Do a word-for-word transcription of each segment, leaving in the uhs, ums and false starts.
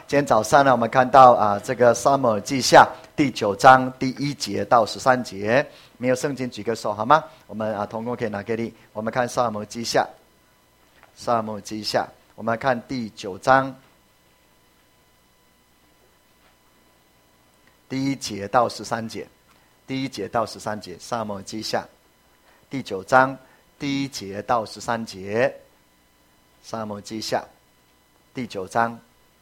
今天早上呢，我们看到啊，这个撒母耳记下第九章第一节到十三节，没有圣经举个手好吗？我们啊，同工可以拿给你。我们看撒母耳记下，撒母耳记下，我们看第九章第一节到十三节，第一节到十三节，撒母耳记下第九章第一节到十三节，撒母耳记下第九章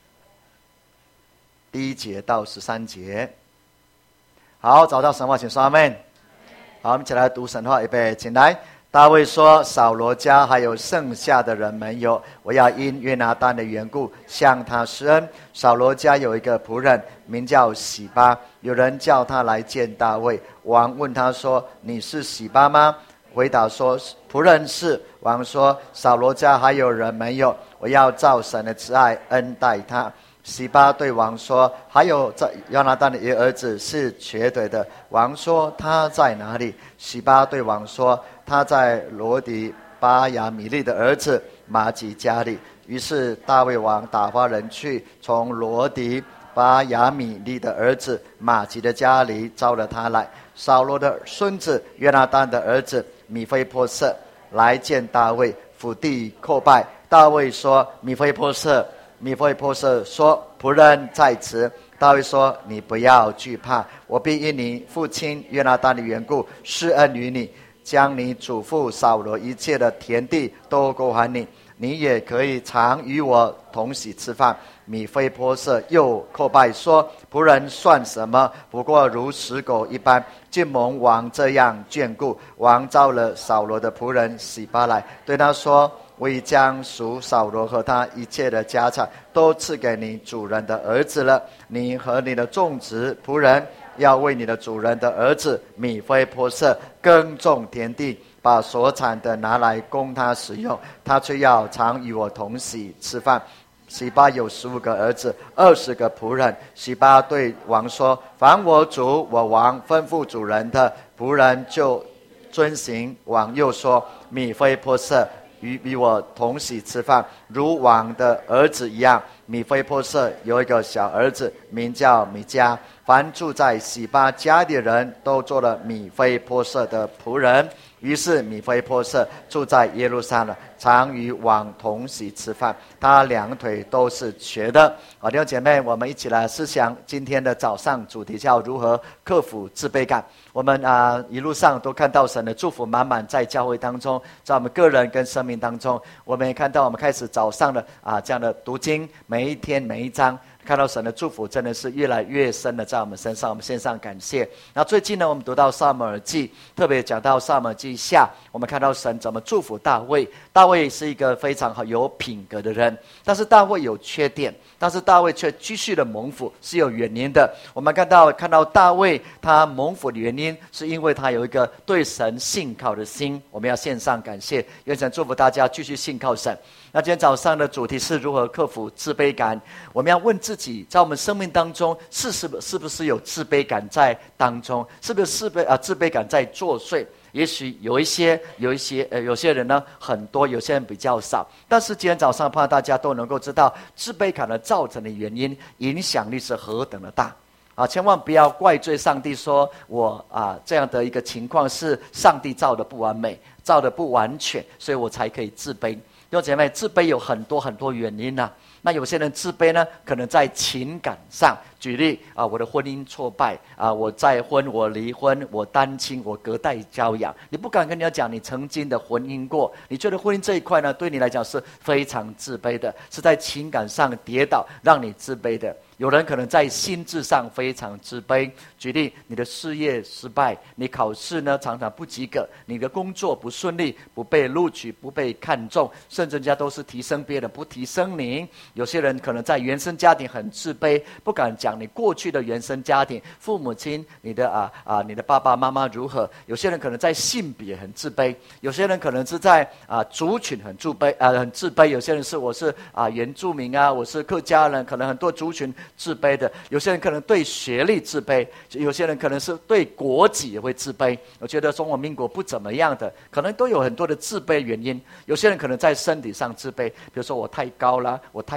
第一节到十三节。好，找到神话请说阿们。好，我们一起来读神话，预备，请来。大卫说：扫罗家还有剩下的人没有？我要因约拿单的缘故向他施恩。扫罗家有一个仆人，名叫洗巴，有人叫他来见大卫。王问他说：你是洗巴吗？回答说：仆人是。王说：扫罗家还有人没有？我要照神的慈爱恩待他。洗巴对王说：还有在约拿单的一个儿子是瘸腿的。王说：他在哪里？洗巴对王说：他在罗迪巴亚米利的儿子马吉家里。于是大卫王打发人去，从罗迪巴亚米利的儿子马吉的家里招了他来。扫罗的孙子约拿单的儿子米非波设来见大卫，伏地叩拜。大卫说：米非波设。米非波设说：仆人在此。大卫说：你不要惧怕，我必因你父亲约拿单的缘故施恩于你，将你祖父扫罗一切的田地都归还你，你也可以常与我同席吃饭。米非波设又叩拜说：仆人算什么？不过如死狗一般，竟蒙王这样眷顾。王召了扫罗的仆人洗巴来，对他说：我已将属扫罗和他一切的家产都赐给你主人的儿子了。你和你的众子仆人要为你的主人的儿子米非波设耕种田地，把所产的拿来供他使用，他却要常与我同席吃饭。洗巴有十五个儿子，二十个仆人。洗巴对王说：凡我主我王吩咐主人的，仆人就遵行。王又说：米非波设与与我同席吃饭，如王的儿子一样。米非波设有一个小儿子，名叫米迦。凡住在洗巴家里的人都做了米非波设的仆人。于是米非波设住在耶路撒冷，常与王同席吃饭。他两腿都是瘸的。好，弟兄姐妹，我们一起来思想今天的早上主题，叫如何克服自卑感。我们啊、呃、一路上都看到神的祝福满满在教会当中，在我们个人跟生命当中。我们也看到我们开始早上的啊、呃、这样的读经，每一天每一章，看到神的祝福真的是越来越深的在我们身上，我们献上感谢。那最近呢，我们读到撒母耳记，特别讲到撒母耳记下，我们看到神怎么祝福大卫。大卫是一个非常好有品格的人，但是大卫有缺点，但是大卫却继续的蒙福，是有原因的。我们看到看到大卫他蒙福的原因，是因为他有一个对神信靠的心。我们要献上感谢，愿神祝福大家继续信靠神。那今天早上的主题是如何克服自卑感。我们要问自己，在我们生命当中是是不是不是有自卑感在当中？是不是自卑啊？自卑感在作祟？也许有一些有一些呃有些人呢很多，有些人比较少。但是今天早上怕大家都能够知道自卑感的造成的原因，影响力是何等的大啊！千万不要怪罪上帝，说我啊这样的一个情况是上帝造的不完美，造的不完全，所以我才可以自卑。弟兄姐妹，自卑有很多很多原因啊。那有些人自卑呢，可能在情感上，举例啊，我的婚姻挫败啊，我再婚，我离婚，我单亲，我隔代教养，你不敢跟人家讲你曾经的婚姻过，你觉得婚姻这一块呢，对你来讲是非常自卑的，是在情感上跌倒，让你自卑的。有人可能在心智上非常自卑，举例你的事业失败，你考试呢常常不及格，你的工作不顺利，不被录取，不被看重，甚至人家都是提升别人，不提升你。有些人可能在原生家庭很自卑，不敢讲你过去的原生家庭，父母亲，你的啊啊，你的爸爸妈妈如何。有些人可能在性别很自卑，有些人可能是在啊族群很自卑啊很自卑。有些人是我是啊原住民啊，我是客家人，可能很多族群自卑的。有些人可能对学历自卑，有些人可能是对国籍也会自卑。我觉得中华民国不怎么样的，可能都有很多的自卑原因。有些人可能在身体上自卑，比如说我太高了，我太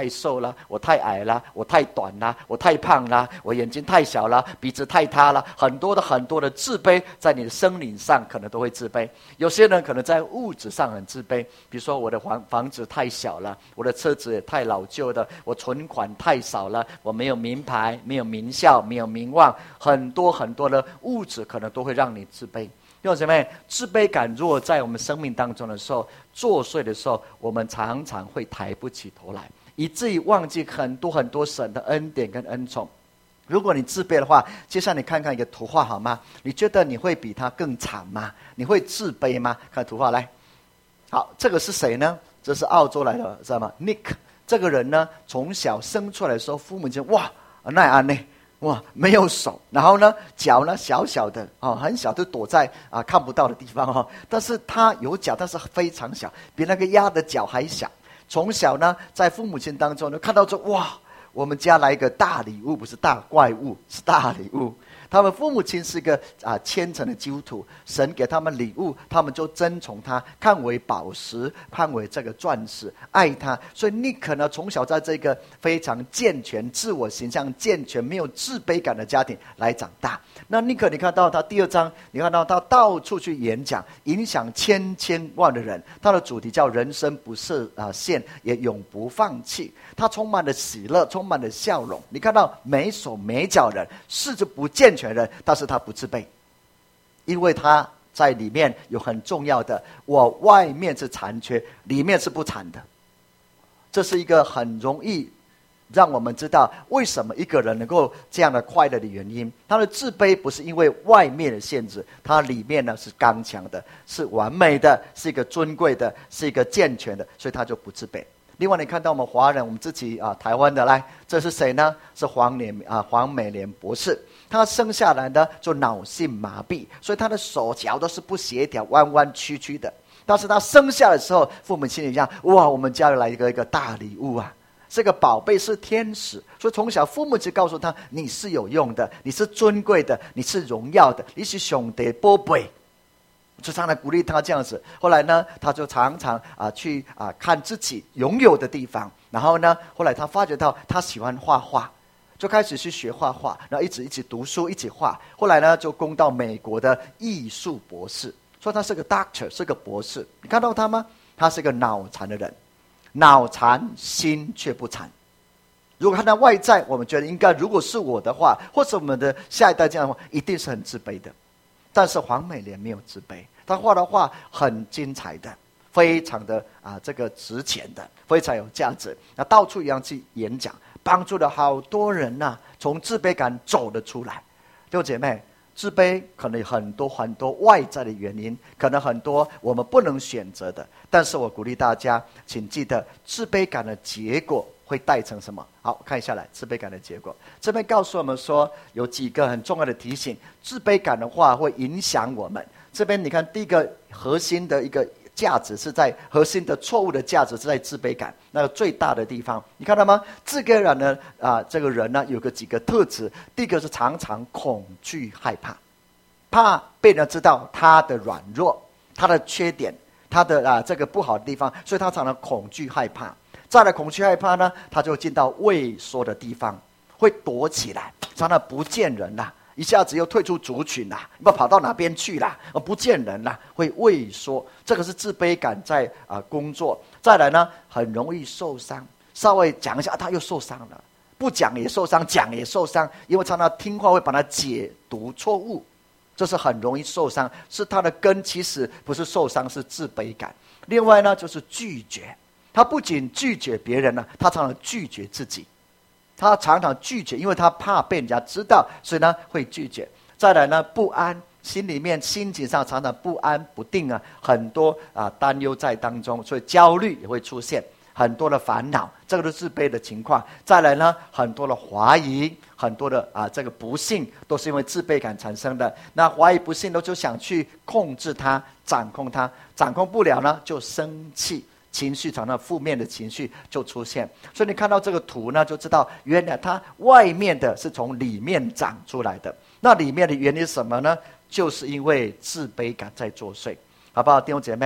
太瘦了，我太矮了，我太短了，我太胖了，我眼睛太小了，鼻子太塌了，很多的很多的自卑，在你的生理上可能都会自卑。有些人可能在物质上很自卑，比如说我的房房子太小了，我的车子也太老旧的，我存款太少了，我没有名牌，没有名校，没有名望，很多很多的物质可能都会让你自卑。弟兄姐妹，自卑感如果在我们生命当中的时候作祟的时候，我们常常会抬不起头来，以至于忘记很多很多神的恩典跟恩宠。如果你自卑的话，接下来你看看一个图画好吗？你觉得你会比他更惨吗？你会自卑吗？看图画来。好，这个是谁呢？这是澳洲来的，知道吗 ？Nick 这个人呢，从小生出来的时候，父母亲哇，那安呢？哇，没有手，然后呢，脚呢小小的哦，很小，就躲在啊看不到的地方哦。但是他有脚，但是非常小，比那个鸭的脚还小。从小呢，在父母亲当中呢，看到说哇，我们家来一个大礼物，不是大怪物，是大礼物。他们父母亲是一个啊虔诚的基督徒，神给他们礼物，他们就珍崇他，看为宝石，看为这个钻石，爱他。所以尼克呢，从小在这个非常健全、自我形象健全、没有自卑感的家庭来长大。那尼克，你看到他第二章，你看到他到处去演讲，影响千千万的人。他的主题叫人生不设啊限，也永不放弃。他充满了喜乐，充满了笑容。你看到没手没脚人，四肢不健全人，但是他不自卑，因为他在里面有很重要的，我外面是残缺，里面是不残的。这是一个很容易让我们知道为什么一个人能够这样的快乐的原因。他的自卑不是因为外面的限制，他里面呢是刚强的，是完美的，是一个尊贵的，是一个健全的，所以他就不自卑。另外你看到我们华人，我们自己啊台湾的，来，这是谁呢？是黄连啊黄美莲博士。他生下来呢就脑性麻痹，所以他的手脚都是不协调，弯弯曲曲的。但是他生下来的时候，父母心里想，哇，我们家来一个一个大礼物啊，这个宝贝是天使。所以从小父母就告诉他，你是有用的，你是尊贵的，你是荣耀的，你是兄弟宝贝，就常常鼓励他这样子。后来呢，他就常常啊去啊看自己拥有的地方，然后呢，后来他发觉到他喜欢画画，就开始去学画画，然后一直一直读书，一起画。后来呢，就攻到美国的艺术博士，说他是个 doctor， 是个博士。你看到他吗？他是个脑残的人，脑残心却不残。如果看到外在，我们觉得应该，如果是我的话，或者我们的下一代这样的话，一定是很自卑的。但是黄美莲没有自卑，她画的画很精彩的，非常的啊这个值钱的，非常有价值。那到处一样去演讲，帮助了好多人呐、啊，从自卑感走了出来。弟兄姐妹，自卑可能有很多很多外在的原因，可能很多我们不能选择的。但是我鼓励大家，请记得自卑感的结果会带成什么？好，看下来，自卑感的结果。这边告诉我们说，有几个很重要的提醒。自卑感的话会影响我们。这边你看，第一个核心的一个价值是在核心的错误的价值是在自卑感那个最大的地方。你看到吗？这个人呢，啊，这个人呢有个几个特质。第一个是常常恐惧害怕，怕被人知道他的软弱、他的缺点、他的啊这个不好的地方，所以他常常恐惧害怕。再来恐惧害怕呢，他就进到畏缩的地方，会躲起来，常常不见人啦，一下子又退出族群啦，不跑到哪边去啦，不见人啦，会畏缩。这个是自卑感在啊工作。再来呢，很容易受伤，稍微讲一下他又受伤了，不讲也受伤，讲也受伤，因为常常听话会把它解读错误，这是很容易受伤，是他的根，其实不是受伤，是自卑感。另外呢，就是拒绝。他不仅拒绝别人呢，他常常拒绝自己。他常常拒绝，因为他怕被人家知道，所以呢会拒绝。再来呢，不安，心里面心情上常常不安不定啊，很多啊担忧在当中，所以焦虑也会出现，很多的烦恼，这个都是自卑的情况。再来呢，很多的怀疑，很多的啊这个不幸，都是因为自卑感产生的。那怀疑不幸都就想去控制它，掌控它，掌控不了呢，就生气。情绪常常负面的情绪就出现。所以你看到这个图呢，就知道原来它外面的是从里面长出来的。那里面的原因是什么呢？就是因为自卑感在作祟，好不好？弟兄姐妹，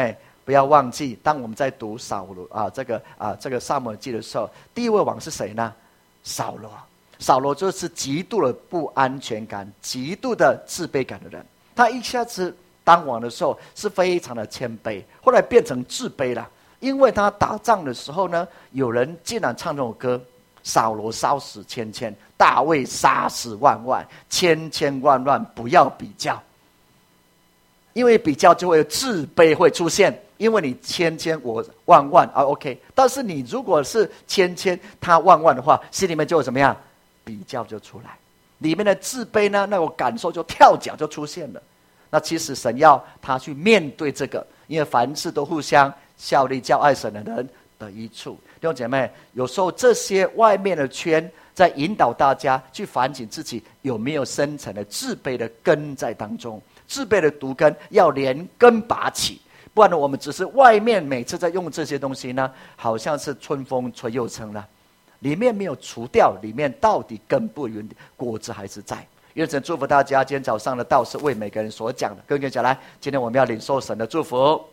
不要忘记，当我们在读扫罗啊这个啊这个撒母耳记的时候，第一位王是谁呢？扫罗。扫罗就是极度的不安全感、极度的自卑感的人。他一下子当王的时候是非常的谦卑，后来变成自卑了。因为他打仗的时候呢，有人竟然唱这首歌：扫罗烧死千千，大卫杀死万万，千千万万不要比较。因为比较就会有自卑会出现，因为你千千我万万啊 OK， 但是你如果是千千他万万的话，心里面就会怎么样？比较就出来，里面的自卑呢，那种感受就跳脚就出现了。那其实神要他去面对这个，因为凡事都互相效力，叫爱神的人得益处。弟兄姐妹，有时候这些外面的圈在引导大家去反省自己有没有深层的自卑的根在当中。自卑的毒根要连根拔起，不然呢，我们只是外面每次在用这些东西呢，好像是春风吹又生了，里面没有除掉，里面到底根不匀，果子还是在。愿神祝福大家，今天早上的道是为每个人所讲的。跟跟讲来，今天我们要领受神的祝福。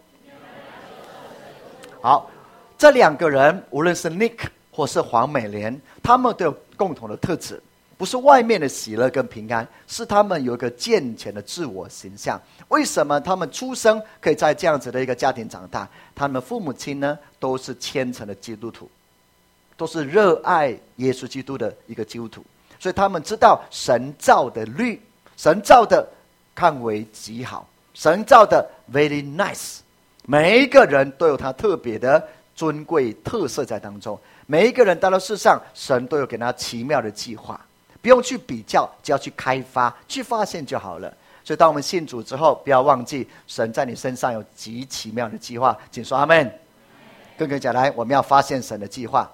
好，这两个人无论是 Nick 或是黄美莲，他们都有共同的特质。不是外面的喜乐跟平安，是他们有一个健全的自我形象。为什么他们出生可以在这样子的一个家庭长大？他们父母亲呢，都是虔诚的基督徒，都是热爱耶稣基督的一个基督徒，所以他们知道神造的律，神造的看为极好，神造的 very nice， 每一个人都有他特别的尊贵特色在当中。每一个人到了世上，神都有给他奇妙的计划。不用去比较，只要去开发、去发现就好了。所以，当我们信主之后，不要忘记神在你身上有极奇妙的计划。请说阿们。跟跟讲来，我们要发现神的计划，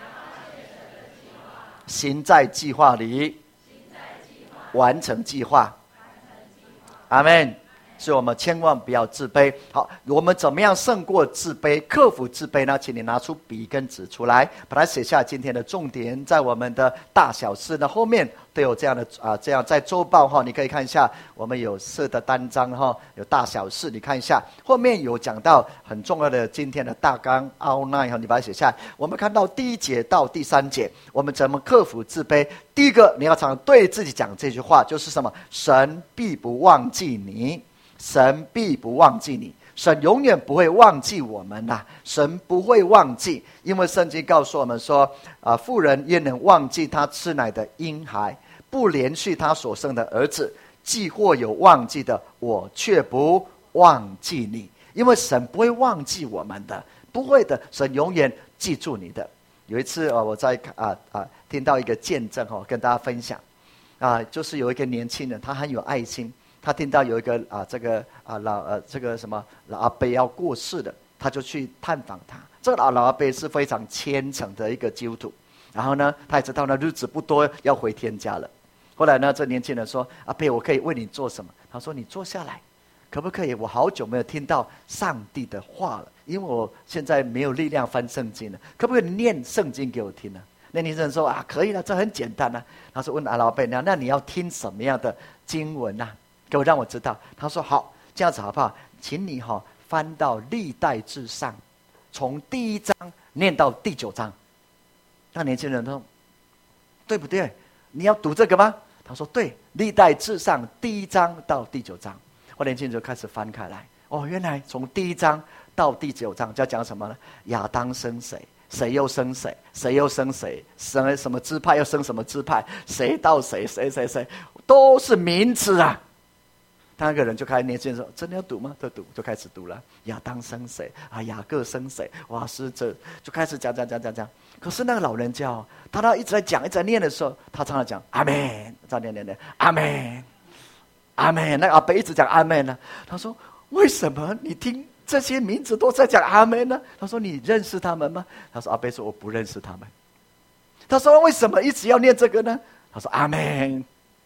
行在计划里，完成计划。阿们。所以我们千万不要自卑。好，我们怎么样胜过自卑，克服自卑呢？请你拿出笔跟纸出来，把它写下今天的重点。在我们的大小事的后面都有这样的啊，这样在周报哈，你可以看一下，我们有色的单张哈，有大小事，你看一下，后面有讲到很重要的今天的大纲 outline 哈，你把它写下来。我们看到第一节到第三节，我们怎么克服自卑？第一个，你要常对自己讲这句话，就是什么？神必不忘记你。神必不忘记你，神永远不会忘记我们呐、啊！神不会忘记，因为圣经告诉我们说，啊，妇人焉能忘记她吃奶的婴孩，不连续她所生的儿子？既或有忘记的，我却不忘记你，因为神不会忘记我们的，不会的，神永远记住你的。有一次，呃，我在啊啊听到一个见证哦，跟大家分享，啊，就是有一个年轻人，他很有爱心。他听到有一个啊，这个啊老呃这个什么老阿伯要过世的，他就去探访他。这个老老阿伯是非常虔诚的一个基督徒，然后呢，他也知道呢日子不多要回天家了。后来呢，这年轻人说：“阿伯，我可以为你做什么？”他说：“你坐下来，可不可以？我好久没有听到上帝的话了，因为我现在没有力量翻圣经了，可不可以念圣经给我听呢？”那年轻人说：“啊，可以了，这很简单啊。”他说：“问阿老阿伯，那那你要听什么样的经文啊？给我让我知道。”他说：“好，这样子好不好？请你哈、哦、翻到历代志上，从第一章念到第九章。”那年轻人说：“对不对？你要读这个吗？”他说：“对，历代志上第一章到第九章。”我年轻人就开始翻开来，哦，原来从第一章到第九章就要讲什么呢？亚当生谁？谁又生谁？谁又生谁？生什么支派又生什么支派？谁到谁？谁谁谁？都是名词啊！那个人就开始念经说：“真的要读吗？”就读，就开始读了。亚当生谁啊？雅各生谁？哇，是这就开始讲讲讲讲讲。可是那个老人家哦，他他一直在讲，一直在念的时候，他常常讲阿门，这样念念念阿门，阿门。那个阿伯一直讲阿门呢。他说：“为什么你听这些名字都在讲阿门呢？”他说：“你认识他们吗？”他说：“阿伯说我不认识他们。”他说：“为什么一直要念这个呢？”他说：“阿门。”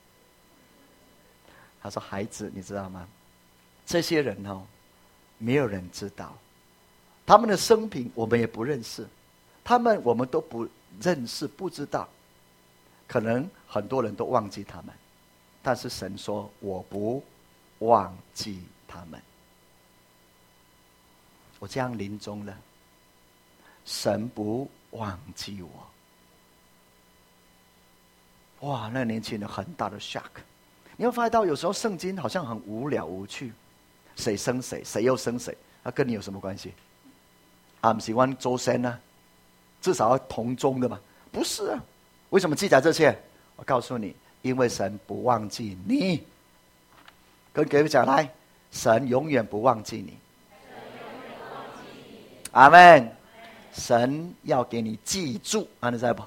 他说：“孩子，你知道吗？这些人哦，没有人知道，他们的生平我们也不认识，他们我们都不认识，不知道。可能很多人都忘记他们，但是神说我不忘记他们。” 我这样临终了，神不忘记我。哇，那年轻人很大的 shock。你会发现到有时候圣经好像很无聊无趣，谁生谁，谁又生谁，那、啊、跟你有什么关系？啊，不是我周生啊，至少要同宗的嘛？不是啊，为什么记载这些？我告诉你，因为神不忘记你。跟各位讲来，神永远不忘记你。阿们，神要给你记住，啊，你知道不？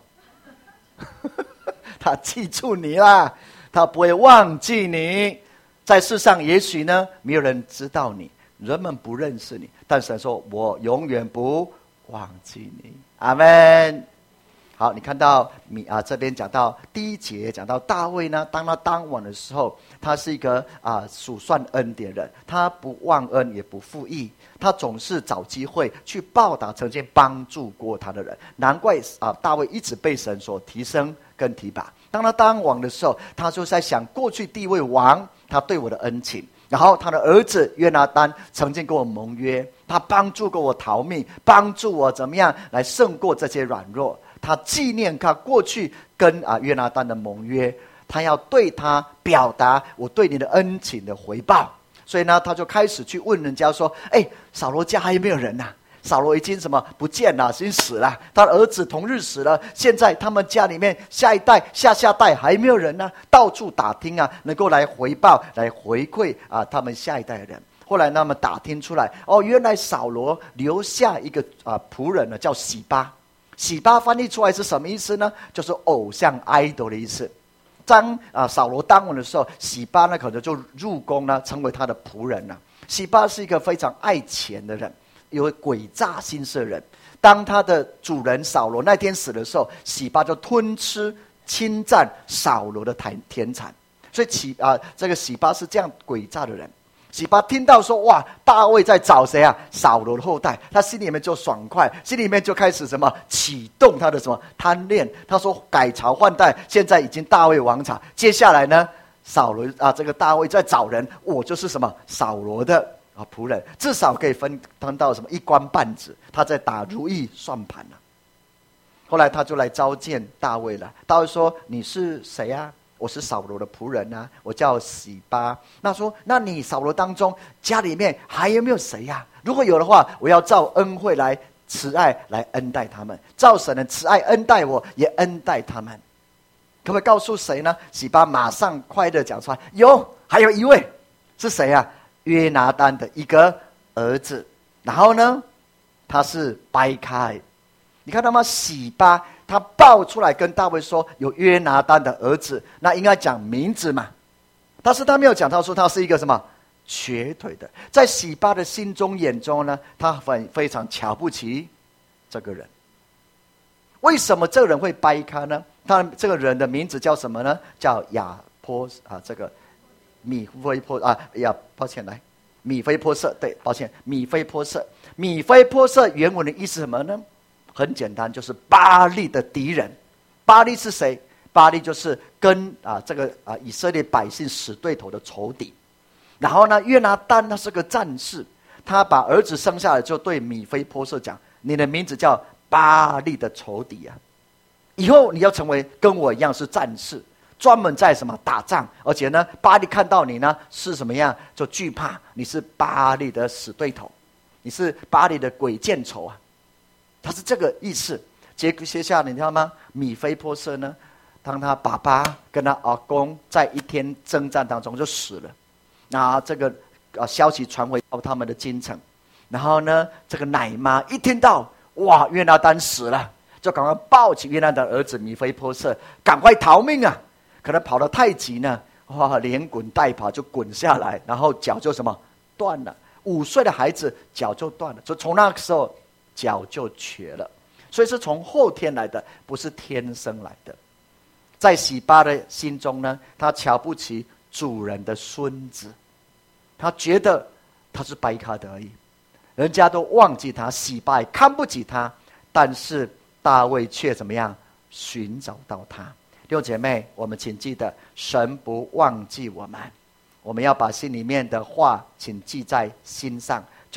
他记住你啦，他不会忘记你。在世上，也许呢，没有人知道你，人们不认识你，但神说：“我永远不忘记你。”阿们。好，你看到米啊这边讲到第一节，讲到大卫呢，当他当王的时候，他是一个啊数算恩典人，他不忘恩也不负义，他总是找机会去报答曾经帮助过他的人，难怪啊大卫一直被神所提升跟提拔。当他当王的时候，他就在想过去第一位王他对我的恩情，然后他的儿子约拿单曾经跟我盟约，他帮助过我逃命，帮助我怎么样来胜过这些软弱。他纪念他过去跟啊约拿单的盟约，他要对他表达我对你的恩情的回报。所以呢，他就开始去问人家说：“哎，扫罗家还有没有人呐、啊？扫罗已经什么不见了，已经死了。他的儿子同日死了，现在他们家里面下一代、下下代还没有人呢、啊，到处打听啊，能够来回报、来回馈啊他们下一代的人。”后来他们打听出来，哦，原来扫罗留下一个啊仆人呢，叫洗巴。洗巴翻译出来是什么意思呢？就是偶像 idol 的意思。当啊扫罗当王的时候，洗巴呢可能就入宫呢，成为他的仆人了。洗巴是一个非常爱钱的人，有诡诈心思的人。当他的主人扫罗那天死的时候，洗巴就吞吃侵占扫罗的田产。所以洗啊这个洗巴是这样诡诈的人。洗巴听到说哇大卫在找谁啊？扫罗的后代，他心里面就爽快，心里面就开始什么启动他的什么贪恋。他说改朝换代，现在已经大卫王朝，接下来呢扫罗啊这个大卫在找人，我就是什么扫罗的啊仆人，至少可以分分到什么一官半职。他在打如意算盘了、啊。后来他就来召见大卫了。大卫说：“你是谁啊？”我是扫罗的仆人啊，我叫洗巴。那说，那你扫罗当中家里面还有没有谁呀、啊？如果有的话，我要照恩惠来慈爱来恩待他们，照神的慈爱恩待我，也恩待他们。可不可以告诉谁呢？洗巴马上快乐讲出来，有，还有一位是谁啊？约拿单的一个儿子。然后呢，他是掰开，你看到吗？洗巴。他报出来跟大卫说有约拿单的儿子，那应该讲名字嘛，但是他没有讲到说他是一个什么瘸腿的。在洗巴的心中眼中呢，他很非常瞧不起这个人。为什么这个人会掰开呢？他这个人的名字叫什么呢？叫亚波啊，这个米非波啊，呀，抱歉，来米非波设，对，抱歉，米非波设，米非波设原文的意思什么呢？很简单，就是巴力的敌人。巴力是谁？巴力就是跟啊这个啊以色列百姓死对头的仇敌。然后呢，约拿单他是个战士，他把儿子生下来就对米非波设讲：“你的名字叫巴力的仇敌啊！以后你要成为跟我一样是战士，专门在什么打仗。而且呢，巴力看到你呢是什么样，就惧怕你是巴力的死对头，你是巴力的鬼见愁啊！”他是这个意思。结果接下来你知道吗？米非波设呢，当他爸爸跟他阿公在一天征战当中就死了，那这个呃消息传回到他们的京城，然后呢，这个奶妈一听到哇约拿单死了，就赶快抱起约拿单的儿子米非波设，赶快逃命啊！可能跑得太急呢，哇连滚带爬就滚下来，然后脚就什么断了。五岁的孩子脚就断了，就从那个时候。脚就瘸了，所以是从后天来的，不是天生来的。在洗巴的心中呢，他瞧不起主人的孙子，他觉得他是掰卡的而已，人家都忘记他，洗巴也看不起他，但是大卫却怎么样寻找到他。弟兄姐妹，我们请记得，神不忘记我们，我们要把心里面的话请记在心上，就是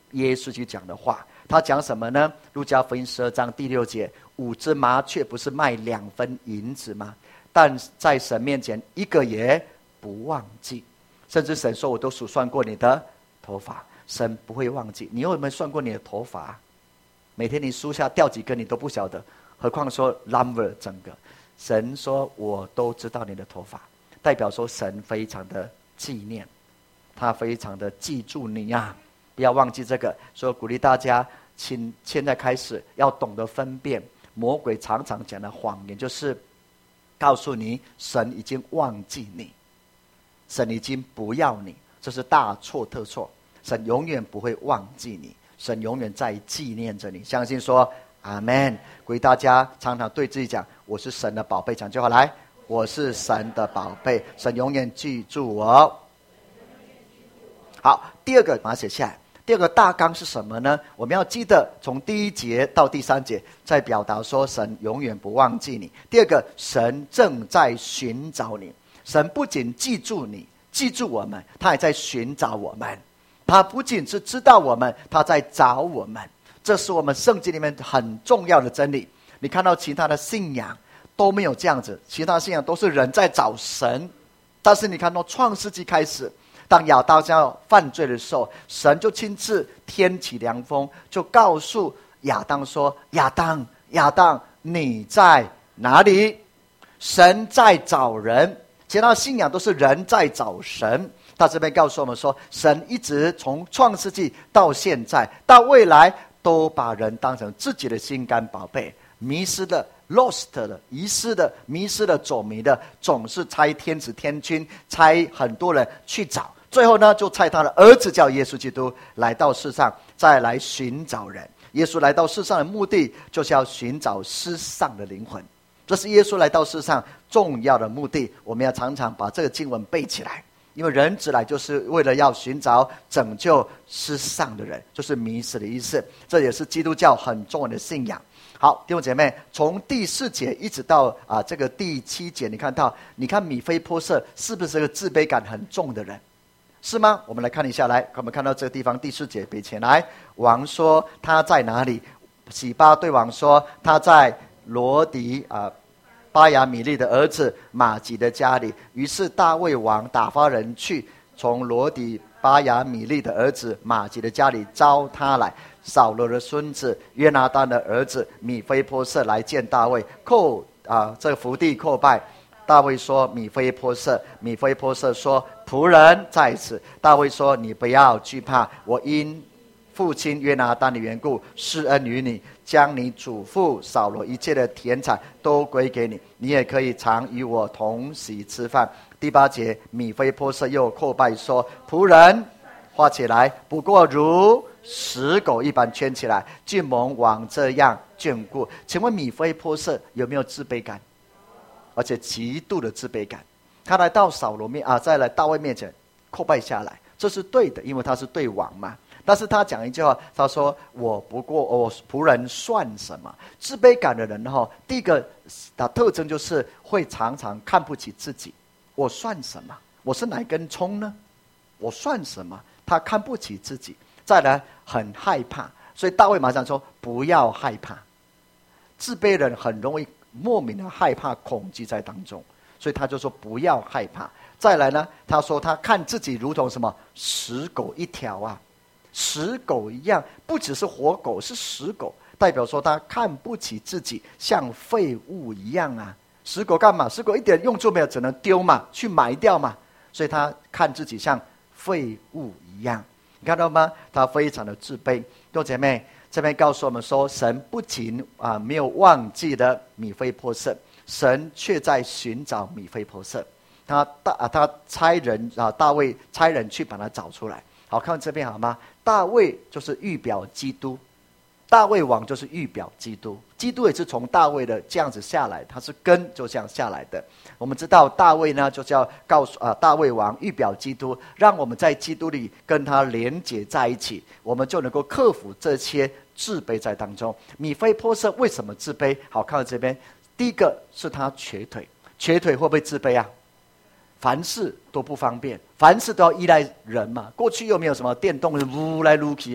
耶稣去讲的话。他讲什么呢？路加福音十二章第六节，五只麻雀不是卖两分银子吗？但在神面前一个也不忘记。甚至神说，我都数算过你的头发，神不会忘记。你有没有算过你的头发？每天你梳下掉几根你都不晓得，何况说 number 整个。神说我都知道你的头发，代表说神非常的纪念，他非常的记住你啊，不要忘记这个。所以鼓励大家，请现在开始要懂得分辨魔鬼常常讲的谎言，就是告诉你神已经忘记你，神已经不要你，这是大错特错。神永远不会忘记你，神永远在纪念着你。相信说阿们。鼓励大家常常对自己讲，我是神的宝贝，讲句话来，我是神的宝贝，神永远记住我。好，第二个把它写下来。第二个大纲是什么呢？我们要记得从第一节到第三节在表达说神永远不忘记你。第二个，神正在寻找你。神不仅记住你，记住我们，他还在寻找我们。他不仅是知道我们，他在找我们。这是我们圣经里面很重要的真理。你看到其他的信仰都没有这样子，其他信仰都是人在找神。但是你看到创世纪开始，当亚当要犯罪的时候，神就亲自天起凉风，就告诉亚当说，亚当亚当你在哪里？神在找人。其他信仰都是人在找神。他这边告诉我们说，神一直从创世纪到现在到未来，都把人当成自己的心肝宝贝。迷失的 lost 的遗失的迷失的走迷的，总是差天使天君差很多人去找，最后呢就差他的儿子叫耶稣基督来到世上，再来寻找人。耶稣来到世上的目的就是要寻找失丧的灵魂，这是耶稣来到世上重要的目的。我们要常常把这个经文背起来，因为人子来就是为了要寻找拯救失丧的人，就是迷失的意思。这也是基督教很重要的信仰。好，弟兄姐妹，从第四节一直到啊这个第七节，你看到，你看米非波设是不是个自卑感很重的人？是吗？我们来看一下，来，我们看到这个地方第四节，背起来。王说他在哪里？洗巴对王说他在罗迪啊巴亚米利的儿子马吉的家里。于是大卫王打发人去，从罗迪巴亚米利的儿子马吉的家里招他来。扫罗的孙子约拿单的儿子米非波设来见大卫，叩啊这个伏地叩拜。大卫说米非波设，米非波设说仆人在此。大卫说你不要惧怕，我因父亲约拿单的缘故施恩于你，将你祖父扫罗一切的田产都归给你，你也可以常与我同席吃饭。第八节，米非波设又叩拜说，仆人画起来，不过如死狗一般圈起来，竟蒙王这样眷顾。请问米非波设有没有自卑感？而且极度的自卑感。他来到扫罗面啊，再来大卫面前叩拜下来，这是对的，因为他是对王嘛。但是他讲一句话，他说我不过我仆人算什么？自卑感的人哈，第一个的特征就是会常常看不起自己。我算什么？我是哪根葱呢？我算什么？他看不起自己。再来很害怕，所以大卫马上说不要害怕。自卑人很容易莫名的害怕恐惧在当中，所以他就说不要害怕。再来呢，他说他看自己如同什么死狗一条啊，死狗一样，不只是活狗，是死狗，代表说他看不起自己，像废物一样啊。死狗干嘛？死狗一点用处没有，只能丢嘛，去埋掉嘛，所以他看自己像废物一样。你看到吗？他非常的自卑。弟兄姐妹，这边告诉我们说，神不仅啊没有忘记了米非波设，神却在寻找米非波设。他大啊，他差人啊，大卫差人去把他找出来。好，看这边好吗？大卫就是预表基督，大卫王就是预表基督，基督也是从大卫的这样子下来，他是根就这样下来的。我们知道大卫呢，就是要告诉啊，大卫王预表基督，让我们在基督里跟他连结在一起，我们就能够克服这些自卑在当中。米非波设为什么自卑？好，看到这边，第一个是他瘸腿，瘸腿会不会自卑啊？凡事都不方便，凡事都要依赖人嘛。过去又没有什么电动的撸来撸去啊，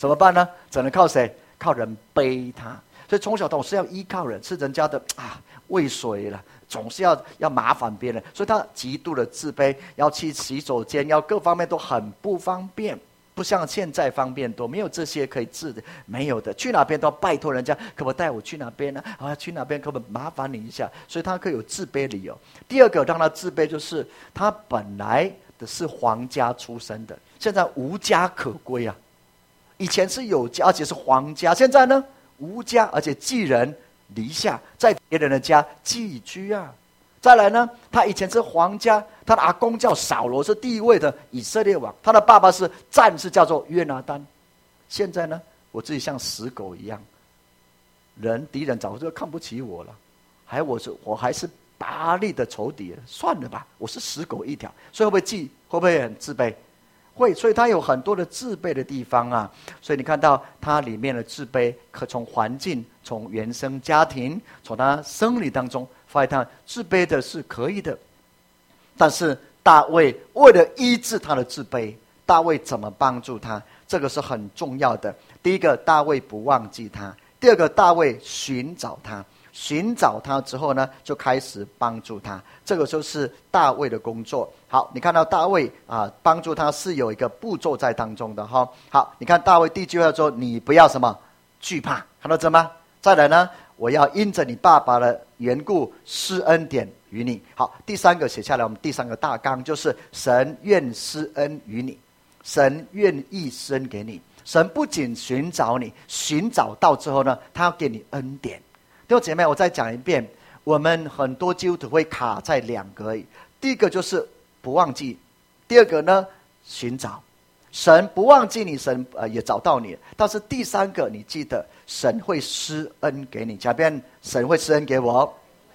怎么办呢？只能靠谁？靠人背他。所以从小总是要依靠人，是人家的啊喂水了，总是要要麻烦别人，所以他极度的自卑，要去洗手间，要各方面都很不方便。不像现在方便多，没有这些可以治的，没有的，去哪边都要拜托人家，可不可以带我去哪边呢？啊，去哪边可不可以麻烦你一下？所以他可以有自卑理由。第二个让他自卑，就是他本来的是皇家出身的，现在无家可归啊。以前是有家，而且是皇家，现在呢无家，而且寄人篱下，在别人的家寄居啊。再来呢，他以前是皇家，他的阿公叫扫罗，是第一位的以色列王，他的爸爸是战士，叫做约拿单。现在呢，我自己像死狗一样，人敌人早就看不起我了，还我是我还是巴力的仇敌，算了吧，我是死狗一条。所以会不会记？会不会很自卑？会，所以他有很多的自卑的地方啊。所以你看到他里面的自卑，可从环境、从原生家庭、从他生理当中发现他自卑的是可以的。但是大卫为了医治他的自卑，大卫怎么帮助他？这个是很重要的。第一个，大卫不忘记他；第二个，大卫寻找他。寻找他之后呢，就开始帮助他，这个就是大卫的工作。好，你看到大卫啊，帮助他是有一个步骤在当中的哈。好，你看大卫第一句话说：“你不要什么惧怕。”看到这吗？再来呢，我要因着你爸爸的缘故施恩典于你。好，第三个写下来，我们第三个大纲就是神愿施恩于你，神愿意施恩给你。神不仅寻找你，寻找到之后呢，他要给你恩典。弟兄姐妹，我再讲一遍，我们很多基督徒会卡在两个而已。第一个就是不忘记，第二个呢，寻找。神不忘记你，神呃也找到你。但是第三个，你记得，神会施恩给你。讲一遍，神会施恩给我。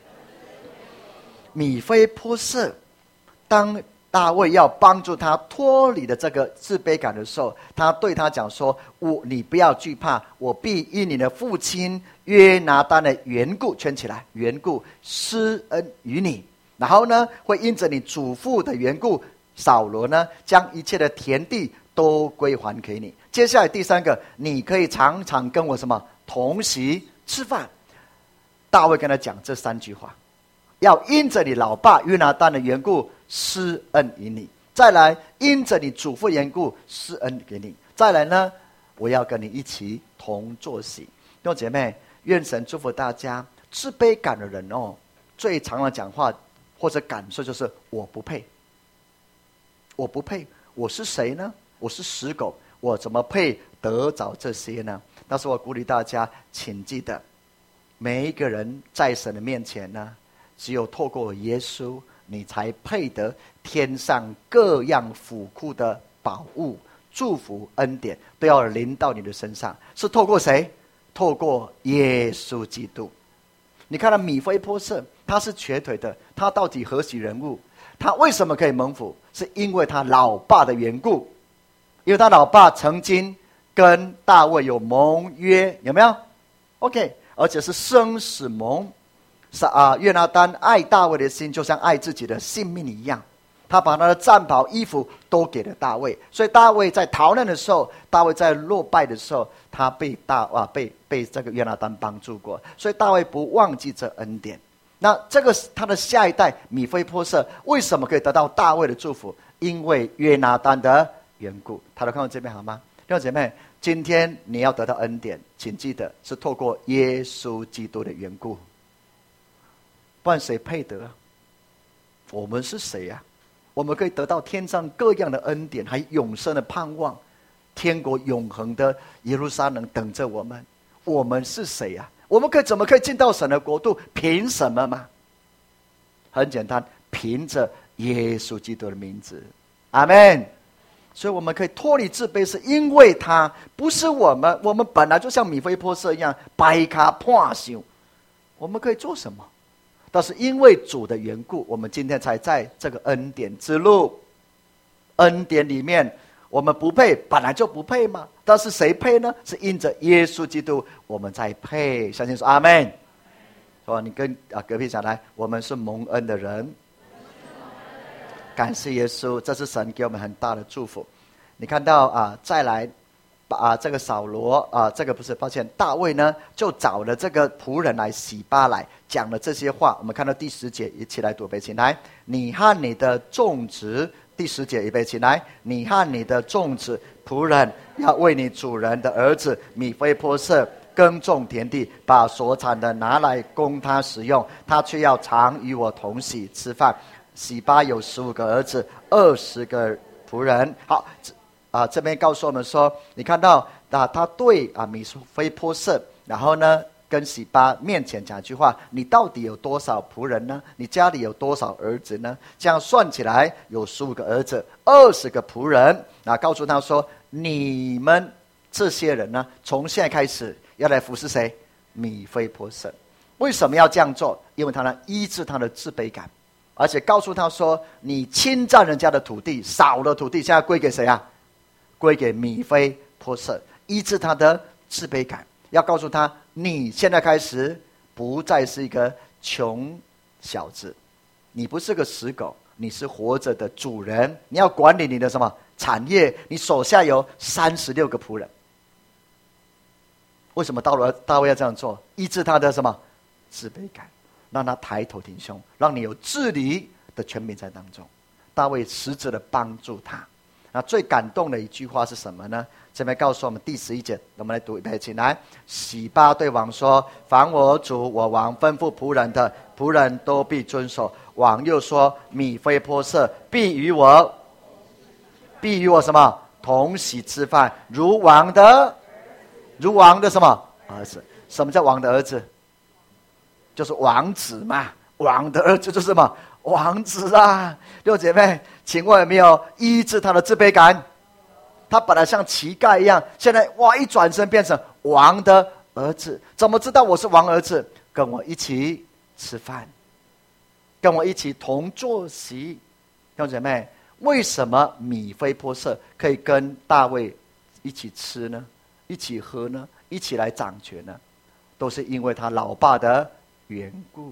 米非波设，当大卫要帮助他脱离的这个自卑感的时候，他对他讲说：“我，你不要惧怕，我必因你的父亲约拿单的缘故，圈起来，缘故施恩于你。然后呢，会因着你祖父的缘故，扫罗呢，将一切的田地都归还给你。接下来第三个，你可以常常跟我什么同席吃饭。”大卫跟他讲这三句话，要因着你老爸约拿单的缘故施恩于你，再来因着你祖父缘故施恩给你，再来呢，我要跟你一起同坐席。弟兄姐妹，愿神祝福大家。自卑感的人哦，最常的讲话或者感受就是我不配，我不配，我是谁呢？我是死狗，我怎么配得着这些呢？但是我鼓励大家，请记得，每一个人在神的面前呢，只有透过耶稣，你才配得天上各样府库的宝物、祝福、恩典，都要临到你的身上。是透过谁？透过耶稣基督。你看到米非波设，他是瘸腿的，他到底何许人物？他为什么可以蒙福？是因为他老爸的缘故，因为他老爸曾经跟大卫有盟约，有没有 ？OK， 而且是生死盟。是啊，约拿单爱大卫的心就像爱自己的性命一样，他把他的战袍、衣服都给了大卫。所以大卫在逃难的时候，大卫在落败的时候，他被大啊被被这个约拿单帮助过，所以大卫不忘记这恩典。那这个他的下一代米非波设为什么可以得到大卫的祝福？因为约拿单的缘故。他都看到这边好吗？弟兄姐妹，今天你要得到恩典，请记得是透过耶稣基督的缘故。不然谁配得？我们是谁啊？我们可以得到天上各样的恩典，还永生的盼望，天国永恒的耶路撒冷等着我们。我们是谁啊？我们可以怎么可以进到神的国度？凭什么吗？很简单，凭着耶稣基督的名字，阿们。所以我们可以脱离自卑，是因为他，不是我们。我们本来就像米非波设一样，掰卡破朽。我们可以做什么？但是因为主的缘故，我们今天才在这个恩典之路。恩典里面，我们不配，本来就不配嘛。但是谁配呢？是因着耶稣基督，我们才配。相信说阿们。说你跟啊隔壁讲来，我们是蒙恩的人。感谢耶稣，这是神给我们很大的祝福。你看到啊，再来把这个扫罗啊，这个不是，抱歉，大卫呢就找了这个仆人来洗巴来讲了这些话。我们看到第十节，一起来读背起来。你和你的众子，第十节预备起来。你和你的众子仆人要为你主人的儿子米非波设耕种田地，把所产的拿来供他食用，他却要常与我同席吃饭。洗巴有十五个儿子，二十个仆人。好。啊，这边告诉我们说，你看到啊，他对啊米非波设，然后呢，跟洗巴面前讲一句话：你到底有多少仆人呢？你家里有多少儿子呢？这样算起来有十五个儿子，二十个仆人。啊，告诉他说，你们这些人呢，从现在开始要来服侍谁？米非波设。为什么要这样做？因为他呢医治他的自卑感，而且告诉他说，你侵占人家的土地，少了土地，现在归给谁啊？归给米非波设，医治他的自卑感，要告诉他，你现在开始不再是一个穷小子，你不是个死狗，你是活着的主人，你要管理你的什么产业，你手下有三十六个仆人。为什么大卫大卫要这样做？医治他的什么自卑感，让他抬头挺胸，让你有治理的权柄在当中。大卫实质的帮助他。那最感动的一句话是什么呢？这边告诉我们第十一节，我们来读一遍起来。洗巴对王说：凡我主我王吩咐仆人的，仆人都必遵守。王又说：米非波设必与我必与我什么同席吃饭，如王的如王的什么儿子？什么叫王的儿子？就是王子嘛。王的儿子就是什么？王子啊！六姐妹，请问有没有医治他的自卑感？他本来像乞丐一样，现在哇，一转身变成王的儿子。怎么知道我是王儿子？跟我一起吃饭，跟我一起同坐席。六姐妹，为什么米非波设可以跟大卫一起吃呢？一起喝呢？一起来掌权呢？都是因为他老爸的缘故。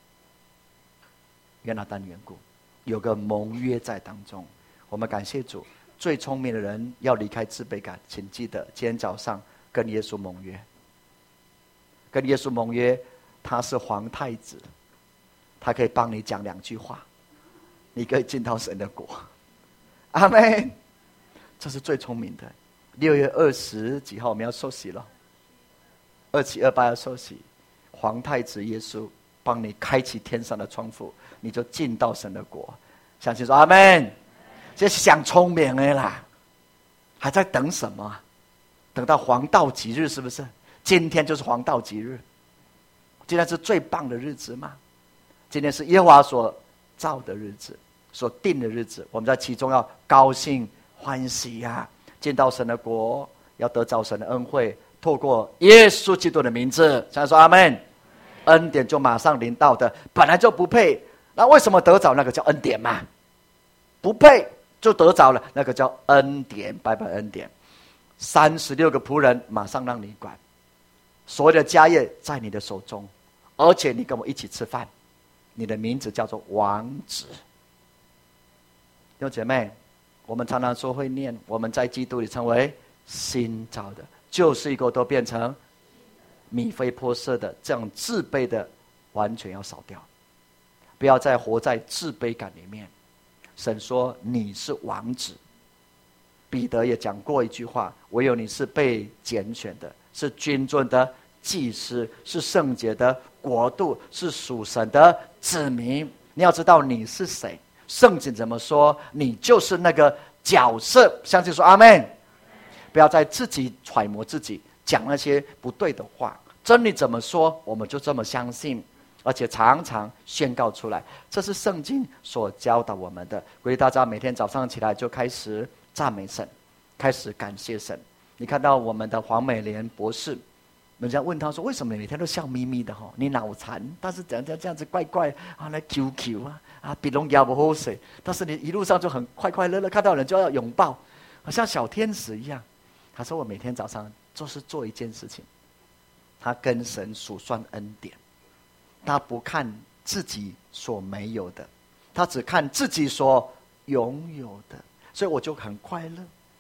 约拿单缘故，有个盟约在当中。我们感谢主，最聪明的人要离开自卑感，请记得今天早上跟耶稣盟约。跟耶稣盟约，他是皇太子，他可以帮你讲两句话，你可以进到神的国。阿们。这是最聪明的。六月二十几号我们要受洗了，二七二八要受洗，皇太子耶稣帮你开启天上的窗户，你就进到神的国。相信说阿们。这是想聪明的啦，还在等什么？等到黄道吉日是不是？今天就是黄道吉日，今天是最棒的日子嘛。今天是耶和华所造的日子，所定的日子，我们在其中要高兴欢喜呀、啊！进到神的国，要得着神的恩惠，透过耶稣基督的名字，想说阿们。恩典就马上临到的，本来就不配，那为什么得着？那个叫恩典嘛。不配就得着了，那个叫恩典，白白恩典。三十六个仆人马上让你管，所有的家业在你的手中，而且你跟我一起吃饭，你的名字叫做王子。弟兄姐妹，我们常常说会念，我们在基督里成为新造的，旧事已过，都变成米非波设的这样自卑的，完全要扫掉，不要再活在自卑感里面。神说你是王子。彼得也讲过一句话，唯有你是被拣选的，是君尊的祭司，是圣洁的国度，是属神的子民。你要知道你是谁，圣经怎么说，你就是那个角色。相信说阿们。不要再自己揣摩自己，讲那些不对的话。真理怎么说，我们就这么相信，而且常常宣告出来。这是圣经所教导我们的。鼓励大家每天早上起来就开始赞美神，开始感谢神。你看到我们的黄美莲博士，人家问他说，为什么你每天都笑眯眯的？你脑残，但是怎样这样子怪怪啊，来 Q Q 啊啊，比龙牙不好水，但是你一路上就很快快乐乐，看到人就要拥抱，好像小天使一样。他说我每天早上就是做一件事情，他跟神数算恩典，他不看自己所没有的，他只看自己所拥有的，所以我就很快乐。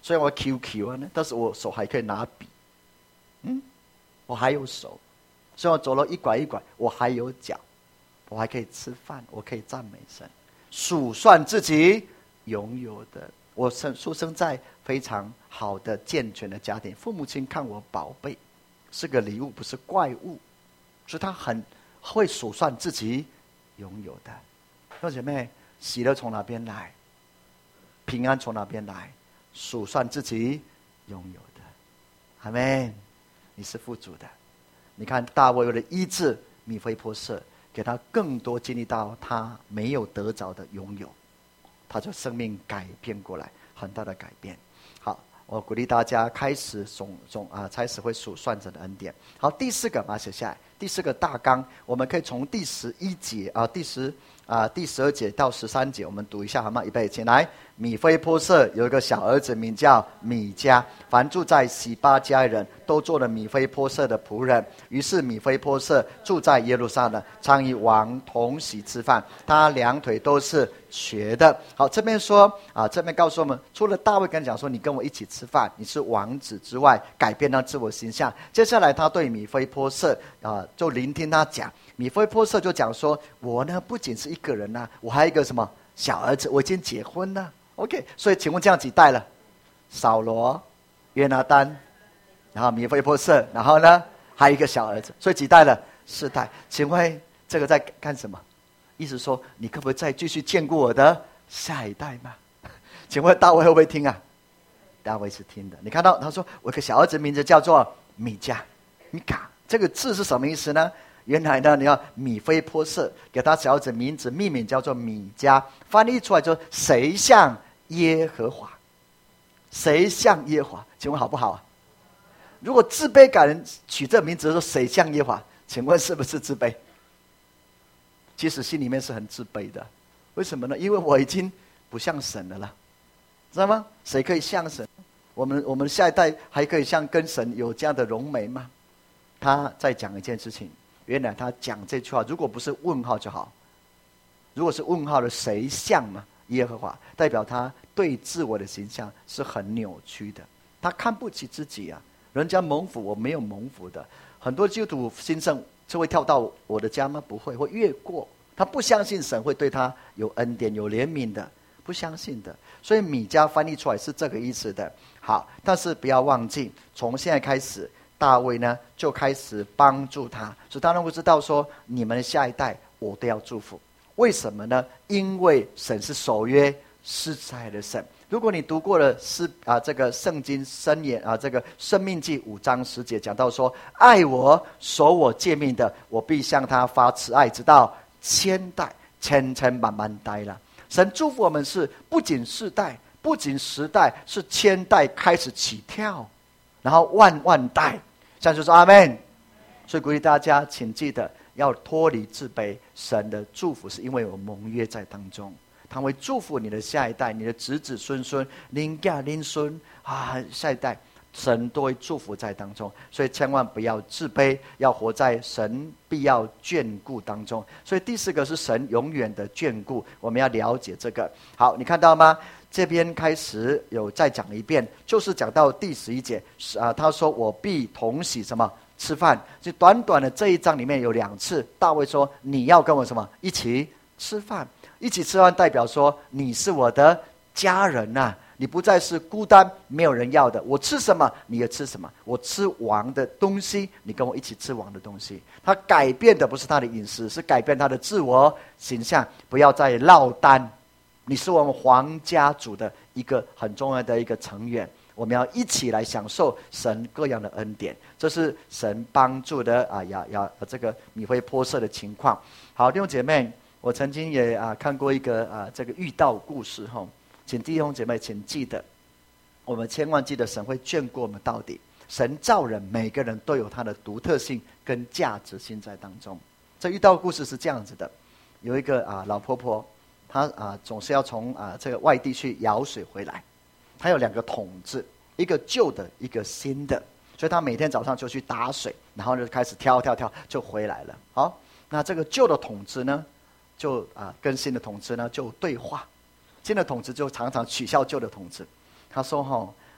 虽然我 Q Q 啊，但是我手还可以拿笔，嗯，我还有手。虽然我走了一拐一拐，我还有脚，我还可以吃饭，我可以赞美神，数算自己拥有的。我生出生在非常好的健全的家庭，父母亲看我宝贝，是个礼物，不是怪物，所以他很会数算自己拥有的。弟兄姐妹，喜乐从哪边来？平安从哪边来？数算自己拥有的。阿们，你是富足的。你看大卫为了医治米非波设，给他更多经历到他没有得着的拥有，他就生命改变过来，很大的改变。好，我鼓励大家开始总总啊，开始会数算着的恩典。好，第四个把它写下来。第四个大纲，我们可以从第十一节啊，第十啊第十二节到十三节，我们读一下好吗？预备，请来。米非波设有一个小儿子，名叫米迦。凡住在洗巴家人都做了米非波设的仆人。于是米非波设住在耶路撒冷，常与王同席吃饭。他两腿都是瘸的。好，这边说啊，这边告诉我们，除了大卫跟讲说你跟我一起吃饭，你是王子之外，改变他自我形象。接下来他对米非波设啊，就聆听他讲。米非波设就讲说，我呢不仅是一个人啊，我还有一个什么小儿子，我已经结婚了。OK， 所以请问这样几代了？扫罗、约拿单，然后米非波设，然后呢还有一个小儿子，所以几代了？四代。请问这个在干什么？意思说你可不可以再继续眷顾我的下一代吗？请问大卫会不会听啊？大卫是听的。你看到他说我有个小儿子名字叫做米迦，米卡，这个字是什么意思呢？原来呢，你要米非波设给他小儿子名字命名叫做米迦，翻译出来就谁像耶和华，谁像耶和华？请问好不好啊？如果自卑感人取这名字说谁像耶和华，请问是不是自卑？其实心里面是很自卑的。为什么呢？因为我已经不像神了啦，知道吗？谁可以像神？我们我们下一代还可以像跟神有这样的荣美吗？他在讲一件事情，原来他讲这句话，如果不是问号就好。如果是问号的谁像嘛？耶和华，代表他对自我的形象是很扭曲的，他看不起自己啊！人家蒙福，我没有蒙福的。很多基督徒兴盛就会跳到我的家吗？不会，会越过。他不相信神会对他有恩典、有怜悯的，不相信的。所以米迦翻译出来是这个意思的。好，但是不要忘记，从现在开始，大卫呢就开始帮助他，所以当然会知道说，你们的下一代我都要祝福。为什么呢？因为神是守约施慈爱的神。如果你读过了诗啊，这个圣经箴言啊，这个申命记五章十节讲到说，爱我守我诫命的，我必向他发慈爱，直到千代，千千万万代了。神祝福我们是不仅世代，不仅十代，是千代开始起跳，然后万万代。像就说阿们。所以鼓励大家，请记得要脱离自卑。神的祝福是因为有盟约在当中，他会祝福你的下一代，你的子子孙孙、邻家邻孙啊，下一代神都会祝福在当中。所以千万不要自卑，要活在神必要眷顾当中。所以第四个是神永远的眷顾，我们要了解这个。好，你看到吗？这边开始有再讲一遍，就是讲到第十一节啊，他说我必同喜什么吃饭。就短短的这一章里面有两次，大卫说你要跟我什么一起吃饭，一起吃饭代表说你是我的家人呐、啊，你不再是孤单没有人要的。我吃什么你也吃什么，我吃王的东西，你跟我一起吃王的东西。他改变的不是他的饮食，是改变他的自我形象，不要再落单。你是我们皇家族的一个很重要的一个成员，我们要一起来享受神各样的恩典。这是神帮助的啊呀呀这个米非波设的情况。好，弟兄姐妹，我曾经也啊看过一个啊这个遇到故事哈，请弟兄姐妹请记得，我们千万记得神会眷顾我们到底。神造人，每个人都有他的独特性跟价值性在当中。这遇到故事是这样子的，有一个啊老婆婆。他啊总是要从啊这个外地去舀水回来，他有两个桶子，一个旧的，一个新的，所以他每天早上就去打水，然后就开始跳跳跳就回来了。好，那这个旧的桶子呢，就啊跟新的桶子呢就对话，新的桶子就常常取笑旧的桶子，他说：“哈、哦，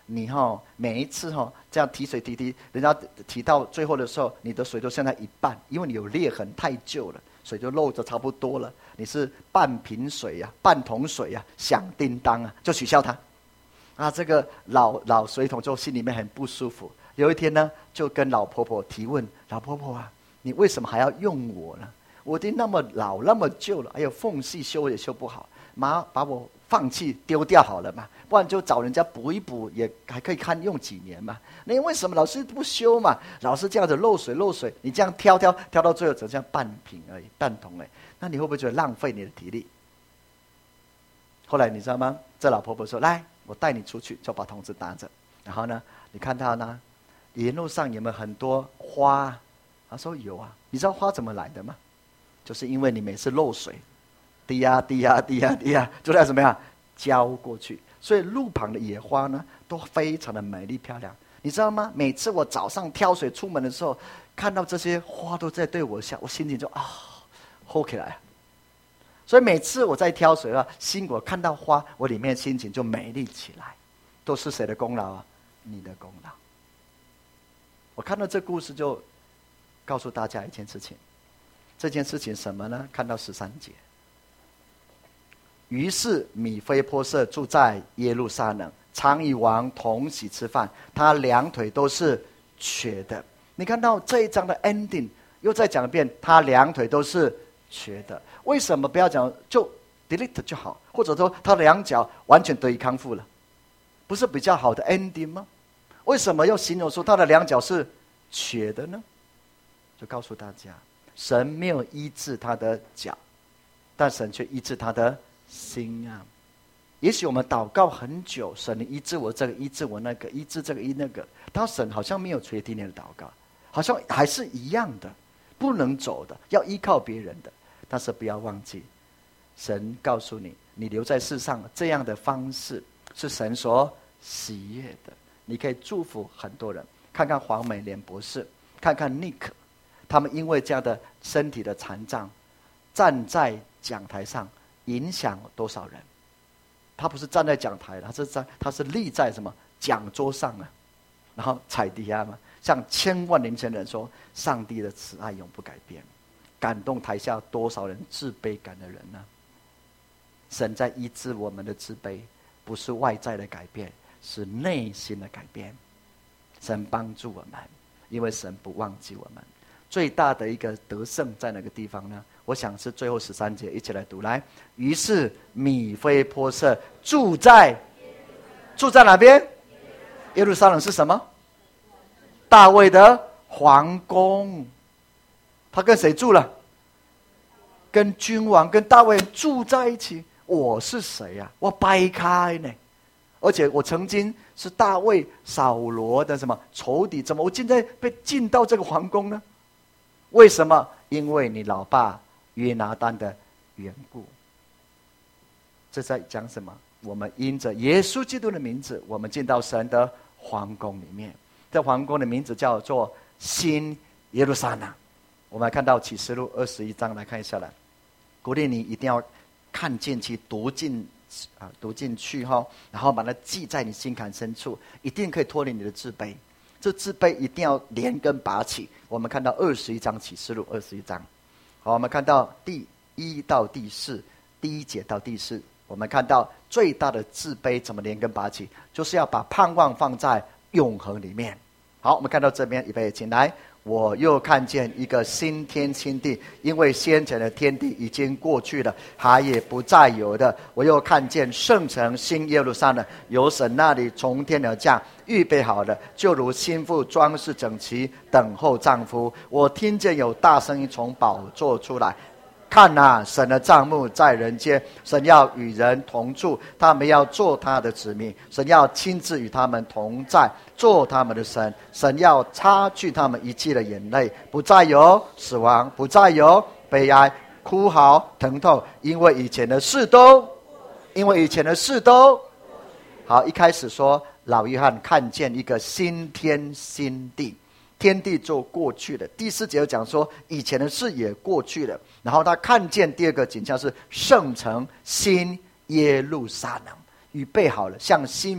你哈、哦、每一次哈、哦、这样提水提提，人家提到最后的时候，你的水都剩下一半，因为你有裂痕太旧了，水就漏着差不多了。你是半瓶水呀、啊，半桶水呀、啊，响叮当啊，就取消它。啊，这个老老水桶就心里面很不舒服。有一天呢，就跟老婆婆提问：老婆婆啊，你为什么还要用我呢？我已经那么老那么旧了，还有缝隙修也修不好，妈把我放弃丢掉好了嘛，不然就找人家补一补，也还可以看用几年嘛。你为什么老是不修嘛？老是这样子漏水漏水，你这样挑挑挑到最后只剩半瓶而已，半桶而已，那你会不会觉得浪费你的体力？后来你知道吗？这老婆婆说：来，我带你出去，就把桶子拿着，然后呢，你看到呢，沿路上有没有很多花？她说有啊。你知道花怎么来的吗？就是因为你每次漏水，滴呀滴呀滴呀滴呀，就在怎么样浇过去，所以路旁的野花呢都非常的美丽漂亮。你知道吗？每次我早上挑水出门的时候，看到这些花都在对我笑，我心情就啊 hold 起来。所以每次我在挑水啊，心我看到花，我里面心情就美丽起来。都是谁的功劳啊？你的功劳。我看到这故事就告诉大家一件事情。这件事情什么呢？看到十三节。于是米非波设住在耶路撒冷，常与王同席吃饭，他两腿都是瘸的。你看到这一章的 ending 又再讲一遍，他两腿都是瘸的。为什么不要讲就 delete 就好，或者说他两脚完全得以康复了，不是比较好的 ending 吗？为什么要形容说他的两脚是瘸的呢？就告诉大家，神没有医治他的脚，但神却医治他的心啊。也许我们祷告很久，神你医治我这个，医治我那个，医治这个医那个，但神好像没有垂听你的祷告，好像还是一样的，不能走的，要依靠别人的。但是不要忘记，神告诉你，你留在世上这样的方式是神所喜悦的。你可以祝福很多人，看看黄美莲博士，看看 Nick， 他们因为这样的身体的残障，站在讲台上影响多少人。他不是站在讲台，他是在他是立在什么讲桌上啊，然后踩底下嘛，向千万年前人说，上帝的慈爱永不改变，感动台下多少人自卑感的人呢？神在医治我们的自卑，不是外在的改变，是内心的改变。神帮助我们，因为神不忘记我们。最大的一个得胜在哪个地方呢？我想是最后十三节，一起来读来。于是米非波设住在住在哪边？耶路撒冷是什么？大卫的皇宫。他跟谁住了？跟君王跟大卫住在一起。我是谁啊？我掰开呢，而且我曾经是大卫扫罗的什么仇敌，怎么我现在被进到这个皇宫呢？为什么？因为你老爸约拿单的缘故。这在讲什么？我们因着耶稣基督的名字，我们进到神的皇宫里面。这皇宫的名字叫做新耶路撒冷。我们来看到启示录二十一章，来看一下来，鼓励你一定要看进去，读进啊，读进去哈，然后把它记在你心坎深处，一定可以脱离你的自卑。这自卑一定要连根拔起。我们看到二十一章启示录二十一章，好，我们看到第一到第四，第一节到第四，我们看到最大的自卑怎么连根拔起，就是要把盼望放在永恒里面。好，我们看到这边，预备，请来。我又看见一个新天新地，因为先前的天地已经过去了，还也不再有的。我又看见圣城新耶路撒冷由神那里从天而降，预备好了，就如新妇装饰整齐，等候丈夫。我听见有大声音从宝座出来，看啊，神的帐幕在人间，神要与人同住，他们要做他的子民，神要亲自与他们同在，做他们的神。神要擦去他们一切的眼泪，不再有死亡，不再有悲哀、哭嚎、疼痛，因为以前的事都，因为以前的事都好。一开始说老约翰看见一个新天新地，天地就过去了。第四节又讲说以前的事也过去了，然后他看见第二个景象是圣城新耶路撒冷预备好了，像新妇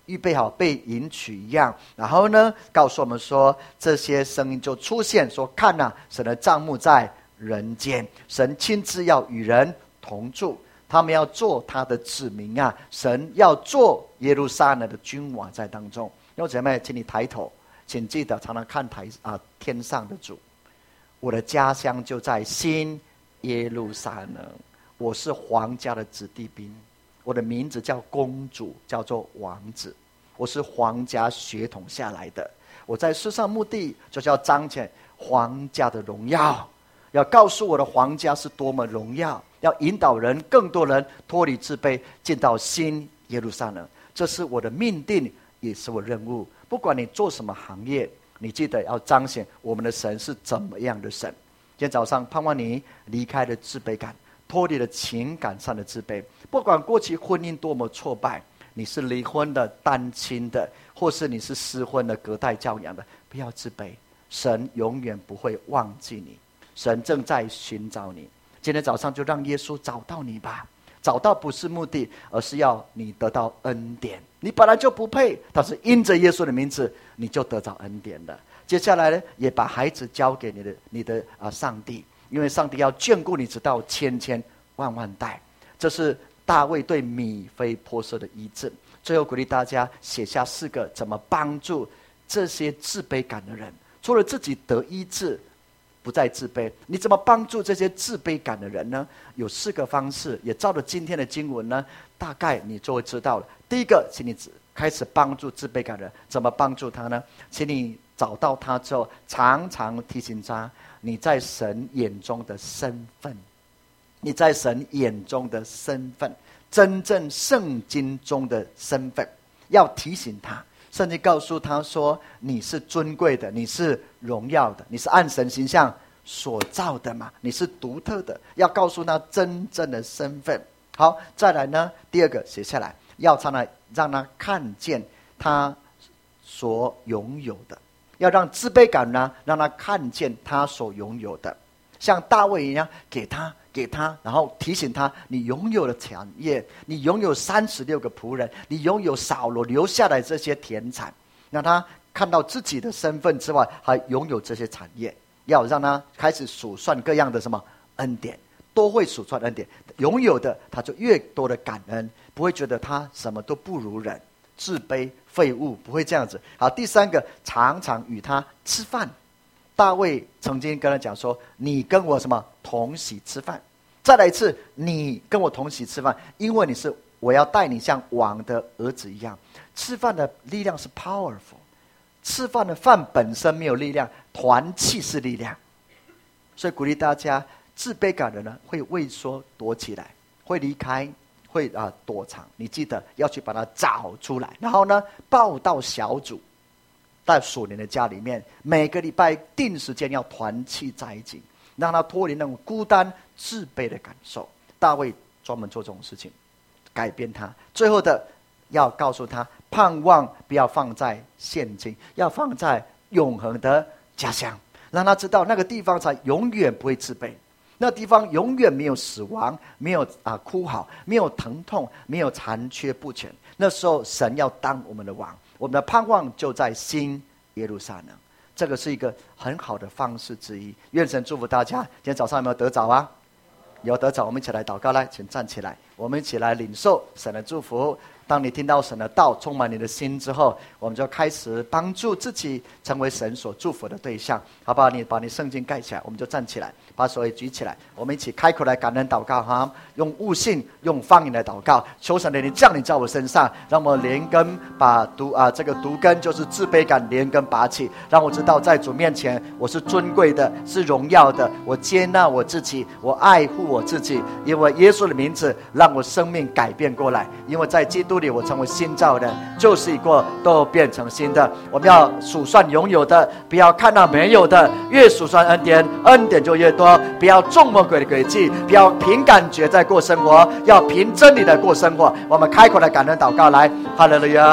预备好被迎娶一样。然后呢，告诉我们说，这些声音就出现，说看啊，神的帐幕在人间，神亲自要与人同住，他们要做他的子民啊，神要做耶路撒冷的君王在当中。弟兄姐妹，请你抬头，请记得常常看台啊天上的主。我的家乡就在新耶路撒冷，我是皇家的子弟兵，我的名字叫公主，叫做王子，我是皇家血统下来的。我在世上目的就是要彰显皇家的荣耀，要告诉我的皇家是多么荣耀，要引导人更多人脱离自卑，进到新耶路撒冷。这是我的命定，也是我任务。不管你做什么行业，你记得要彰显我们的神是怎么样的神。今天早上盼望你离开了自卑感，脱离了情感上的自卑。不管过去婚姻多么挫败，你是离婚的、单亲的，或是你是失婚的、隔代教养的，不要自卑，神永远不会忘记你，神正在寻找你。今天早上就让耶稣找到你吧，找到不是目的，而是要你得到恩典。你本来就不配，但是因着耶稣的名字，你就得到恩典了。接下来呢，也把孩子交给你的你的啊上帝，因为上帝要眷顾你直到千千万万代。这是大卫对米非波设的医治。最后鼓励大家写下四个怎么帮助这些自卑感的人，除了自己得医治不再自卑，你怎么帮助这些自卑感的人呢？有四个方式，也照着今天的经文呢，大概你就会知道了。第一个，请你开始帮助自卑感的人，怎么帮助他呢？请你找到他之后，常常提醒他你在神眼中的身份，你在神眼中的身份，真正圣经中的身份，要提醒他。圣经告诉他说，你是尊贵的，你是荣耀的，你是按神形象所造的嘛，你是独特的，要告诉他真正的身份。好，再来呢，第二个写下来，要让他让他看见他所拥有的，要让自卑感呢，让他看见他所拥有的，像大卫一样，给他给他，然后提醒他，你拥有了产业，你拥有三十六个仆人，你拥有扫罗留下来这些田产，让他看到自己的身份之外，还拥有这些产业，要让他开始数算各样的什么恩典，都会数算恩典，拥有的他就越多的感恩，不会觉得他什么都不如人，自卑废物，不会这样子。好，第三个，常常与他吃饭。大卫曾经跟他讲说，你跟我什么同席吃饭。再来一次，你跟我同席吃饭，因为你是我要带你像王的儿子一样。吃饭的力量是 powerful， 吃饭的饭本身没有力量，团契是力量。所以鼓励大家，自卑感的人会畏缩躲起来，会离开，会啊躲藏。你记得要去把它找出来，然后呢，报到小组，在属灵的家里面，每个礼拜定时间要团契在一起，让他脱离那种孤单自卑的感受。大卫专门做这种事情，改变他。最后的要告诉他，盼望不要放在现今，要放在永恒的家乡，让他知道那个地方才永远不会自卑，那地方永远没有死亡，没有啊哭嚎，没有疼痛，没有残缺不全。那时候神要当我们的王，我们的盼望就在新耶路撒冷。这个是一个很好的方式之一。愿神祝福大家。今天早上有没有得着啊？有得着，我们一起来祷告。来，请站起来，我们一起来领受神的祝福。当你听到神的道充满你的心之后，我们就开始帮助自己成为神所祝福的对象，好不好？你把你圣经盖起来，我们就站起来，把手也举起来，我们一起开口来感恩祷告哈，用悟性用方言来祷告，求神的灵降临在我身上，让我连根把毒啊这个毒根就是自卑感连根拔起，让我知道在主面前我是尊贵的，是荣耀的，我接纳我自己，我爱护我自己，因为耶稣的名字让我生命改变过来，因为在基督里我成为新造人，旧事已过，都变成新的。我们要数算拥有的，不要看到没有的，越数算恩典，恩典就越多。不要中魔鬼的诡计，不要凭感觉在过生活，要凭真理的过生活。我们开口来感恩祷告，来，哈利路亚。